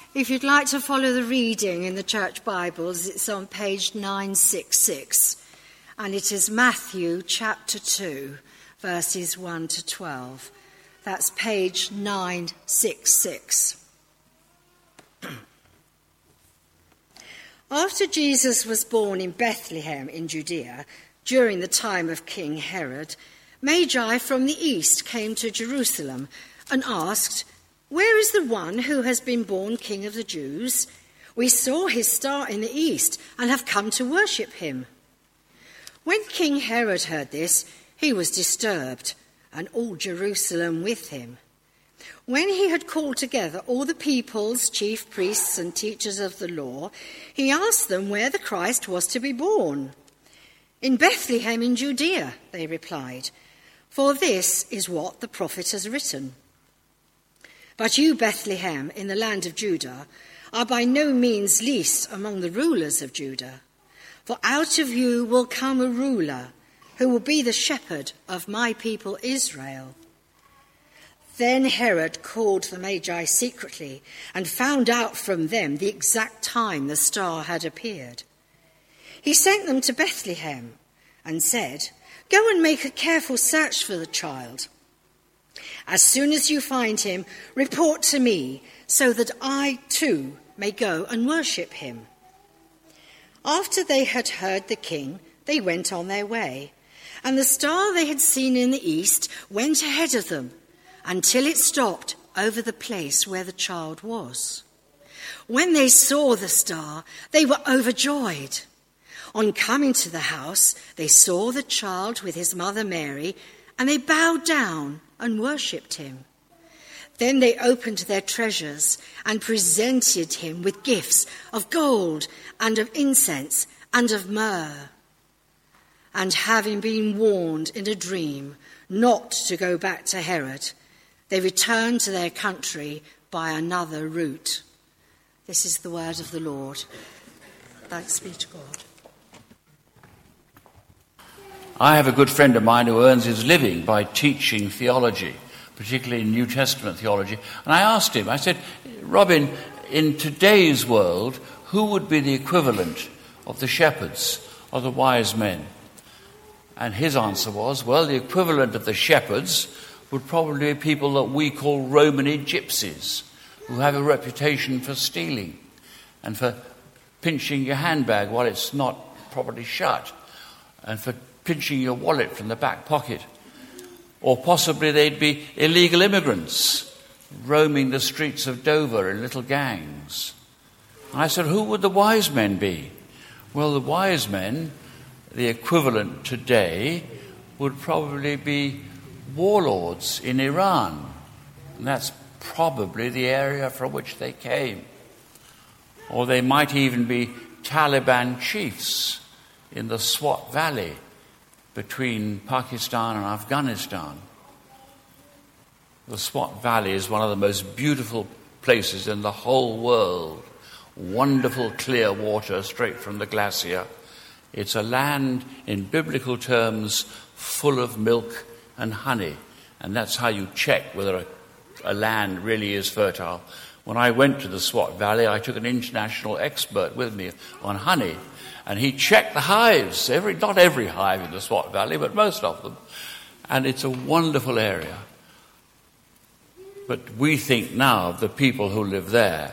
If you'd like to follow the reading in the Church Bibles, it's on page 966, and it is Matthew chapter 2, verses 1 to 12. That's page 966. After Jesus was born in Bethlehem in Judea, during the time of King Herod, Magi from the east came to Jerusalem and asked, "Where is the one who has been born King of the Jews? We saw his star in the east and have come to worship him." When King Herod heard this, he was disturbed, and all Jerusalem with him. When he had called together all the people's chief priests and teachers of the law, he asked them where the Christ was to be born. "In Bethlehem in Judea," they replied, "for this is what the prophet has written. But you, Bethlehem, in the land of Judah, are by no means least among the rulers of Judah. For out of you will come a ruler who will be the shepherd of my people Israel." Then Herod called the Magi secretly and found out from them the exact time the star had appeared. He sent them to Bethlehem and said, "Go and make a careful search for the child. As soon as you find him, report to me, so that I too may go and worship him." After they had heard the king, they went on their way, and the star they had seen in the east went ahead of them until it stopped over the place where the child was. When they saw the star, they were overjoyed. On coming to the house, they saw the child with his mother Mary, and they bowed down and worshipped him. Then they opened their treasures and presented him with gifts of gold and of incense and of myrrh. And having been warned in a dream not to go back to Herod, they returned to their country by another route. This is the word of the Lord. Thanks be to God. I have a good friend of mine who earns his living by teaching theology, particularly New Testament theology. And I asked him, I said, "Robin, in today's world, who would be the equivalent of the shepherds or the wise men?" And his answer was, well, the equivalent of the shepherds would probably be people that we call Romany gypsies, who have a reputation for stealing and for pinching your handbag while it's not properly shut, and for pinching your wallet from the back pocket. Or possibly they'd be illegal immigrants roaming the streets of Dover in little gangs. And I said, who would the wise men be? Well, the wise men, the equivalent today, would probably be warlords in Iran. And that's probably the area from which they came. Or they might even be Taliban chiefs in the Swat Valley between Pakistan and Afghanistan. The Swat Valley is one of the most beautiful places in the whole world. Wonderful clear water straight from the glacier. It's a land, in biblical terms, full of milk and honey. And that's how you check whether a land really is fertile. When I went to the Swat Valley, I took an international expert with me on honey. And he checked the hives, not every hive in the Swat Valley, but most of them. And it's a wonderful area. But we think now of the people who live there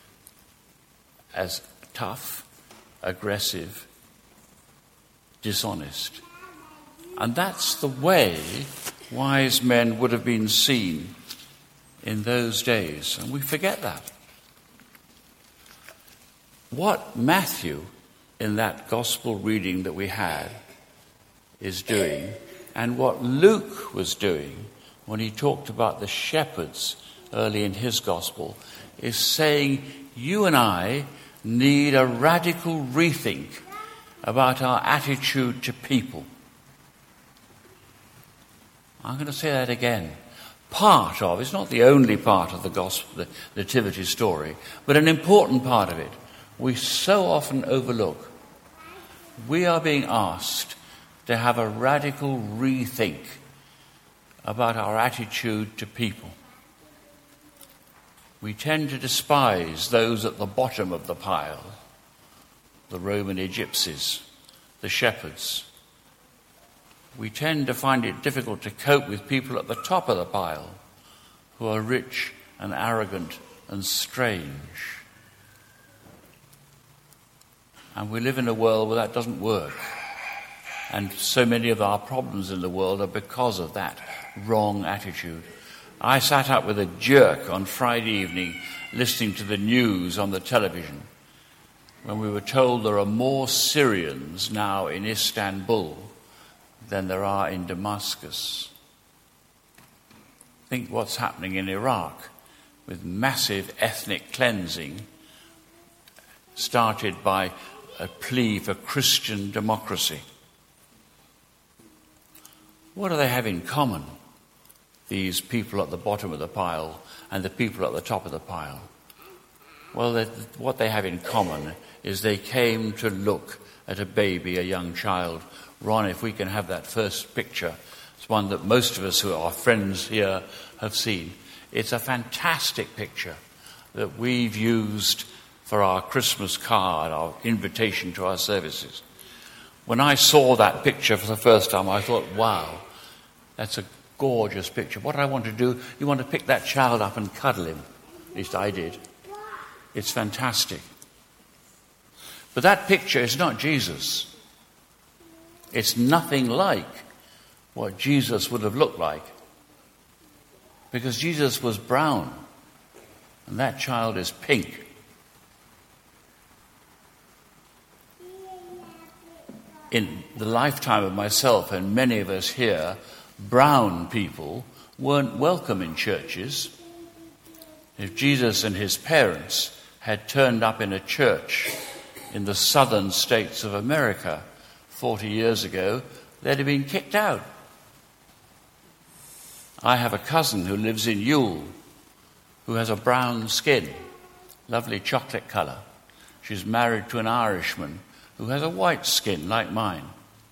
as tough, aggressive, dishonest. And that's the way wise men would have been seen in those days. And we forget that. What Matthew, in that gospel reading that we had, is doing, and what Luke was doing when he talked about the shepherds early in his gospel, is saying you and I need a radical rethink about our attitude to people. I'm going to say that again. It's not the only part of the gospel, the nativity story, but an important part of it we so often overlook. We are being asked to have a radical rethink about our attitude to people. we tend to despise those at the bottom of the pile, the Roman gypsies, the shepherds. We tend to find it difficult to cope with people at the top of the pile who are rich and arrogant and strange. And we live in a world where that doesn't work. And so many of our problems in the world are because of that wrong attitude. I sat up with a jerk on Friday evening listening to the news on the television when we were told there are more Syrians now in Istanbul than there are in Damascus. Think what's happening in Iraq with massive ethnic cleansing started by a plea for Christian democracy. What do they have in common, these people at the bottom of the pile and the people at the top of the pile? Well, what they have in common is they came to look at a baby, a young child. Ron, if we can have that first picture. It's one that most of us who are friends here have seen. It's a fantastic picture that we've used for our Christmas card, our invitation to our services. When I saw that picture for the first time, I thought, wow, that's a gorgeous picture. What I want to do, you want to pick that child up and cuddle him. At least I did. It's fantastic. But that picture is not Jesus. It's nothing like what Jesus would have looked like. Because Jesus was brown, and that child is pink. In the lifetime of myself and many of us here, brown people weren't welcome in churches. If Jesus and his parents had turned up in a church in the southern states of America 40 years ago, they'd have been kicked out. I have a cousin who lives in Ewell who has a brown skin, lovely chocolate colour. She's married to an Irishman who has a white skin like mine.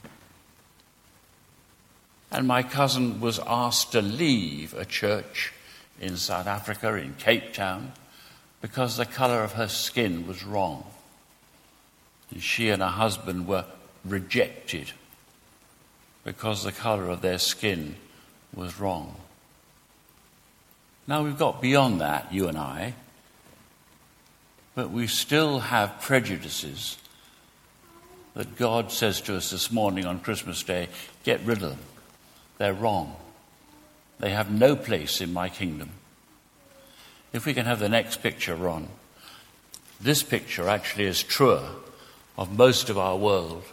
And my cousin was asked to leave a church in South Africa, in Cape Town, because the colour of her skin was wrong. And she and her husband were rejected because the colour of their skin was wrong. Now we've got beyond that, you and I, but we still have prejudices that God says to us this morning on Christmas Day, get rid of them. They're wrong. They have no place in my kingdom. If we can have the next picture, Ron. This picture actually is truer of most of our world.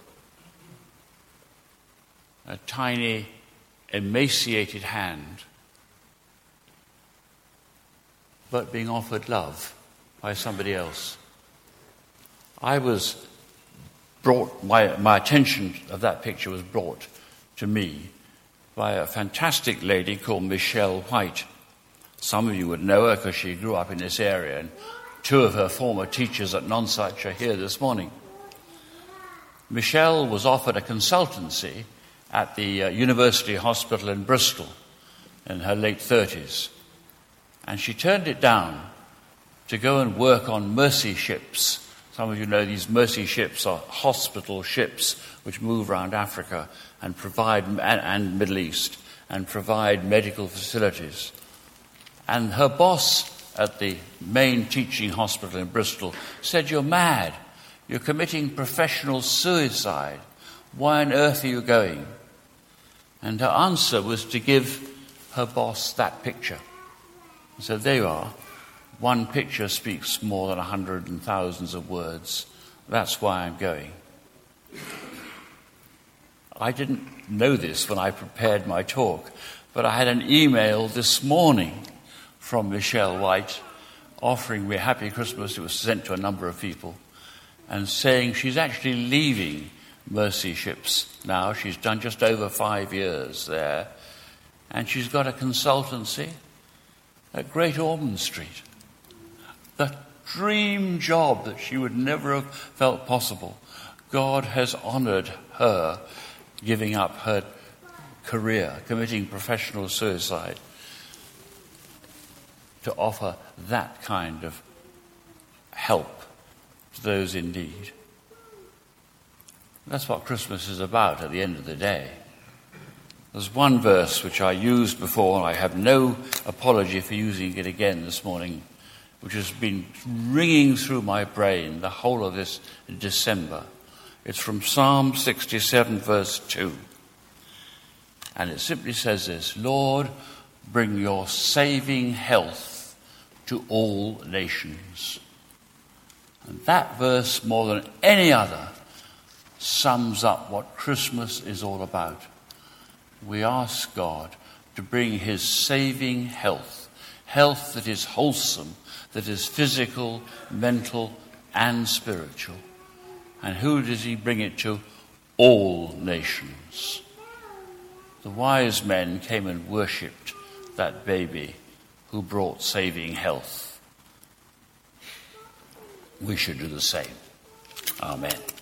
A tiny, emaciated hand, but being offered love by somebody else. I was brought, my attention of that picture was brought to me by a fantastic lady called Michelle White. Some of you would know her because she grew up in this area, and two of her former teachers at Nonsuch are here this morning. Michelle was offered a consultancy at the University Hospital in Bristol in her late 30s. And she turned it down to go and work on mercy ships. Some of you know these mercy ships are hospital ships which move around Africa and provide, and Middle East, and provide medical facilities. And her boss at the main teaching hospital in Bristol said, "You're mad. You're committing professional suicide. Why on earth are you going?" And her answer was to give her boss that picture. So there you are. One picture speaks more than 100 and thousands of words. That's why I'm going. I didn't know this when I prepared my talk, but I had an email this morning from Michelle White offering me a happy Christmas. It was sent to a number of people, and saying she's actually leaving Mercy Ships now. She's done just over 5 years there, and she's got a consultancy at Great Ormond Street. The dream job that she would never have felt possible. God has honoured her giving up her career, committing professional suicide, to offer that kind of help to those in need. That's what Christmas is about at the end of the day. There's one verse which I used before, and I have no apology for using it again this morning, which has been ringing through my brain the whole of this December. It's from Psalm 67, verse 2. And it simply says this: Lord, bring your saving health to all nations. And that verse, more than any other, sums up what Christmas is all about. We ask God to bring his saving health that is wholesome, that is physical, mental, and spiritual. And who does he bring it to? All nations. The wise men came and worshipped that baby who brought saving health. We should do the same. Amen.